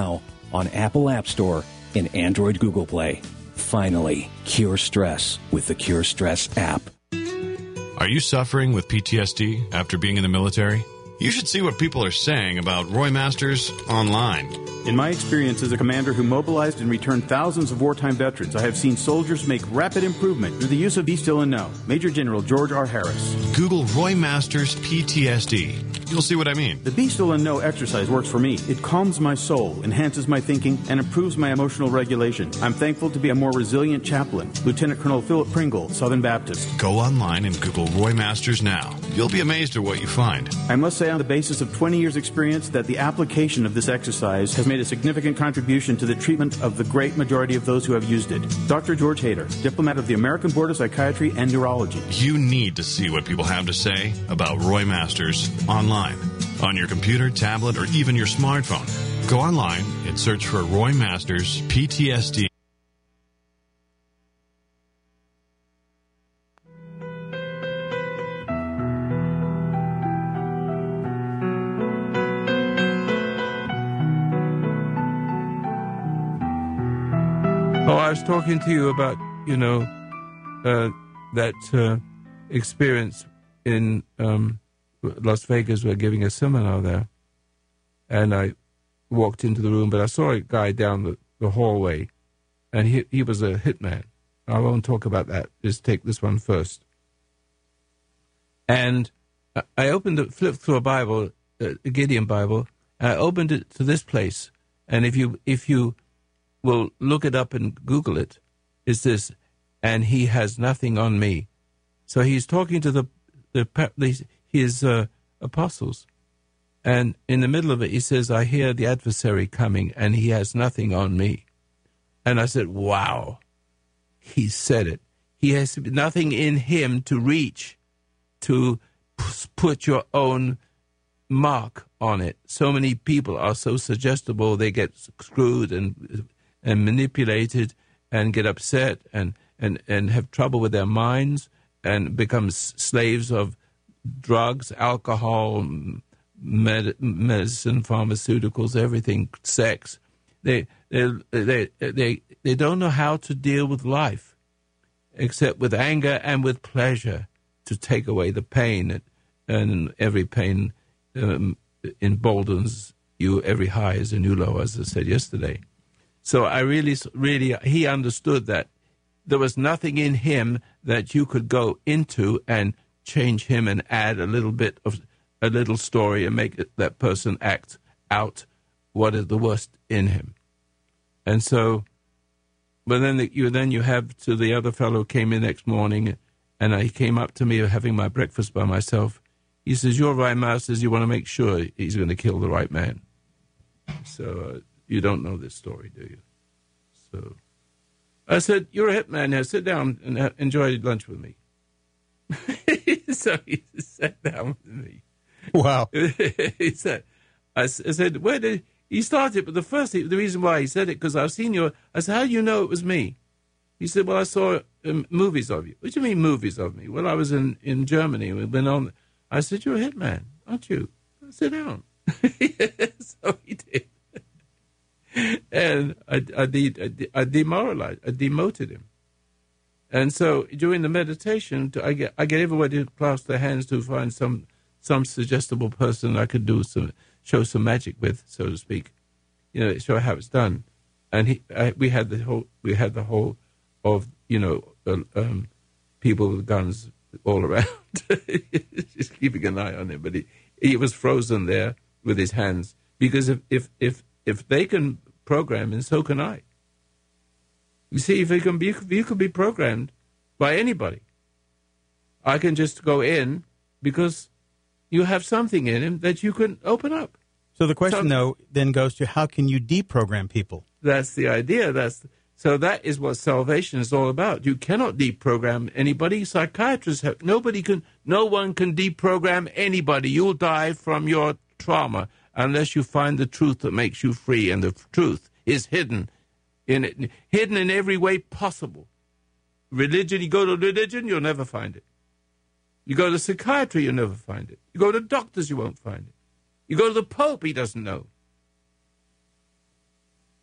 on Apple App Store and Android Google Play. Finally, cure stress with the Cure Stress app. Are you suffering with P T S D after being in the military? You should see what people are saying about Roy Masters online. In my experience as a commander who mobilized and returned thousands of wartime veterans, I have seen soldiers make rapid improvement through the use of Be Still and Know. Major General George R. Harris. Google Roy Masters P T S D. You'll see what I mean. The Be Still and Know exercise works for me. It calms my soul, enhances my thinking, and improves my emotional regulation. I'm thankful to be a more resilient chaplain. Lieutenant Colonel Philip Pringle, Southern Baptist. Go online and Google Roy Masters now. You'll be amazed at what you find. I must say on the basis of twenty years experience that the application of this exercise has made a significant contribution to the treatment of the great majority of those who have used it. Doctor George Hader, diplomat of the American Board of Psychiatry and Neurology. You need to see what people have to say about Roy Masters online. On your computer, tablet, or even your smartphone. Go online and search for Roy Masters P T S D. Oh, I was talking to you about, you know, uh, that uh, experience in um, Las Vegas. We're giving a seminar there. And I walked into the room, but I saw a guy down the, the hallway, and he he was a hitman. I won't talk about that. Just take this one first. And I opened it, flipped through a Bible, a Gideon Bible, and I opened it to this place. And if you if you will look it up and Google it, it's this, and he has nothing on me. So he's talking to the the his uh, apostles. And in the middle of it, he says, I hear the adversary coming, and he has nothing on me. And I said, wow, he said it. He has nothing in him to reach, to put your own mark on it. So many people are so suggestible, they get screwed and and manipulated and get upset and, and, and have trouble with their minds and become slaves of drugs, alcohol, Med- medicine, pharmaceuticals, everything, sex. They they they they they don't know how to deal with life, except with anger and with pleasure, to take away the pain, and every pain um, emboldens you. Every high is a new low, as I said yesterday. So I really, really, he understood that there was nothing in him that you could go into and change him and add a little bit of a little story and make it, that person act out what is the worst in him. And so, but then the, you then you have to the other fellow came in next morning, and he came up to me having my breakfast by myself. He says, "You're right, Masters. You want to make sure he's going to kill the right man." So uh, you don't know this story, do you? So I said, "You're a hitman now. Sit down and uh, enjoy lunch with me." So he sat down with me. Wow. He said, I, I said, where did he start it? But the first, the reason why he said it, because I've seen your, I said, how do you know it was me? He said, well, I saw um, movies of you. What do you mean movies of me? Well, I was in, in Germany. We've been on. I said, you're a hitman, aren't you? Sit down. So he did. And I, I, de- I, de- I demoralized, I demoted him. And so during the meditation, I get I get everybody to clasp their hands to find some some suggestible person I could do some show some magic with, so to speak, you know, show how it's done. And he, I, we had the whole we had the whole of you know uh, um, people with guns all around, just keeping an eye on him. But he he was frozen there with his hands, because if if if, if they can program, and so can I. You see, if you can be, you can be programmed by anybody. I can just go in because you have something in him that you can open up. So the question, so, though, then goes to how can you deprogram people? That's the idea. That's so that is what salvation is all about. You cannot deprogram anybody. Psychiatrists have nobody can. No one can deprogram anybody. You'll die from your trauma unless you find the truth that makes you free, and the truth is hidden. In it, hidden in every way possible. Religion, you go to religion, you'll never find it. You go to psychiatry, you'll never find it. You go to doctors, you won't find it. You go to the Pope, he doesn't know.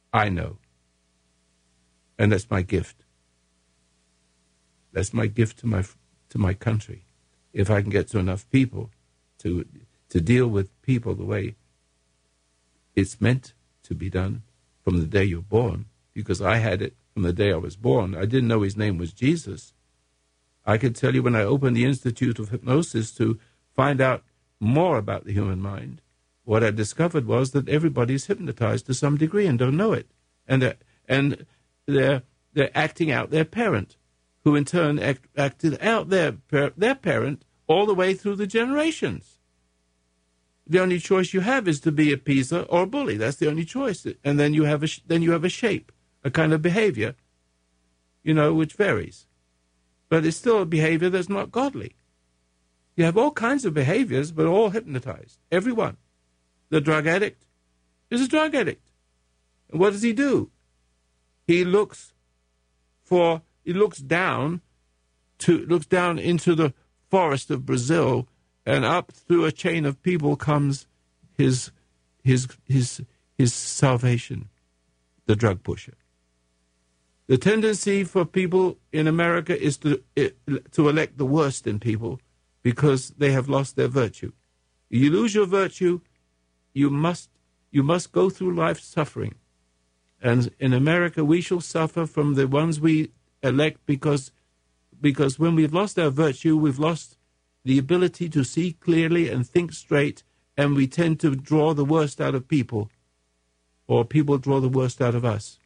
I know. And that's my gift. That's my gift to my to my country. If I can get to enough people to to deal with people the way it's meant to be done from the day you're born, because I had it from the day I was born. I didn't know his name was Jesus. I could tell you when I opened the Institute of Hypnosis to find out more about the human mind, what I discovered was that everybody's hypnotized to some degree and don't know it. And they're, and they're, they're acting out their parent, who in turn act, acted out their, their parent all the way through the generations. The only choice you have is to be a Pisa or a bully. That's the only choice. And then you have a, then you have a shape, a kind of behavior, you know, which varies. But it's still a behavior that's not godly. You have all kinds of behaviors, but all hypnotized. Everyone. The drug addict is a drug addict. And what does he do? He looks for, he looks down to, looks down into the forest of Brazil, and up through a chain of people comes his, his, his, his salvation, the drug pusher. The tendency for people in America is to, to elect the worst in people because they have lost their virtue. You lose your virtue, you must you must go through life suffering. And in America, we shall suffer from the ones we elect because because when we've lost our virtue, we've lost the ability to see clearly and think straight, and we tend to draw the worst out of people, or people draw the worst out of us.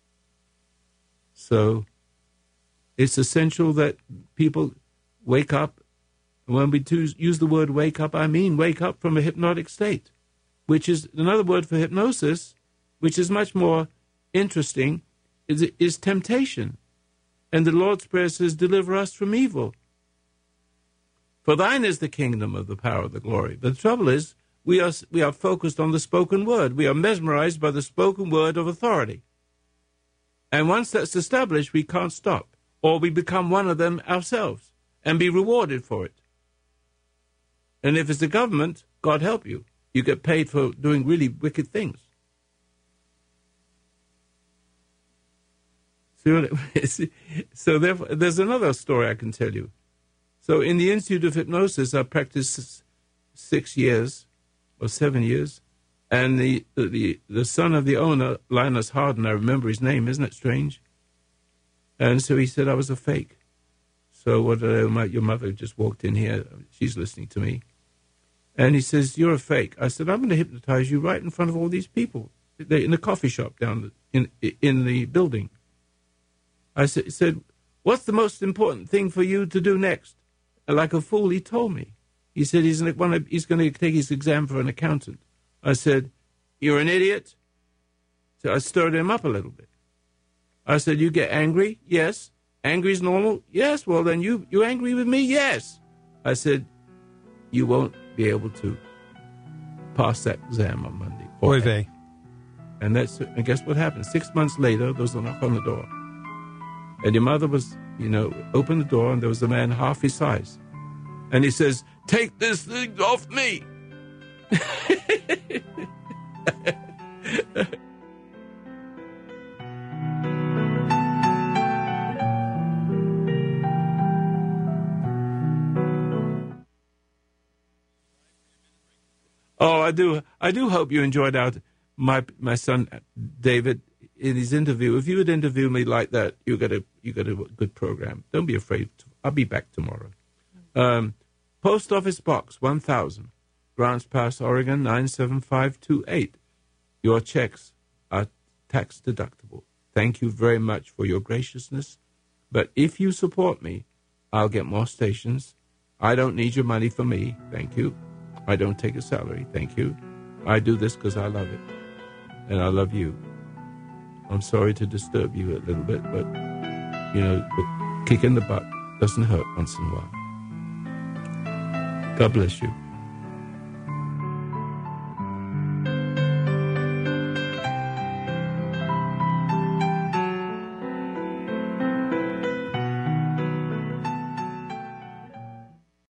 So it's essential that people wake up. When we use the word wake up, I mean wake up from a hypnotic state, which is another word for hypnosis, which is much more interesting, is, is temptation. And the Lord's Prayer says, deliver us from evil. For thine is the kingdom of the power of the glory. But the trouble is, we are, we are focused on the spoken word. We are mesmerized by the spoken word of authority. And once that's established, we can't stop. Or we become one of them ourselves and be rewarded for it. And if it's the government, God help you. You get paid for doing really wicked things. So therefore, there's another story I can tell you. So in the Institute of Hypnosis, I practiced six years or seven years. And the, the, the son of the owner, Linus Harden, I remember his name, isn't it strange? And so he said I was a fake. So what? Uh, my, your mother just walked in here. She's listening to me. And he says, you're a fake. I said, I'm going to hypnotize you right in front of all these people. They're in the coffee shop down in in the building. I said, said, what's the most important thing for you to do next? And like a fool, he told me. He said he's, he's going to take his exam for an accountant. I said, you're an idiot? So I stirred him up a little bit. I said, you get angry? Yes. Angry is normal? Yes. Well, then you, you angry with me? Yes. I said, you won't be able to pass that exam on Monday. Oy vey. And that's, and guess what happened? Six months later, there was a knock on the door. And your mother was, you know, opened the door, and there was a man half his size. And he says, take this thing off me. Oh, I do. I do hope you enjoyed out my my son David in his interview. If you would interview me like that, you got a you got a good program. Don't be afraid. I'll be back tomorrow. Um, Post Office Box one thousand, Grants Pass, Oregon nine seven five two eight. Your checks are tax deductible. Thank you very much for your graciousness. But if you support me, I'll get more stations. I don't need your money for me. Thank you. I don't take a salary. Thank you. I do this because I love it. And I love you. I'm sorry to disturb you a little bit, but, you know, kick in the butt doesn't hurt once in a while. God bless you.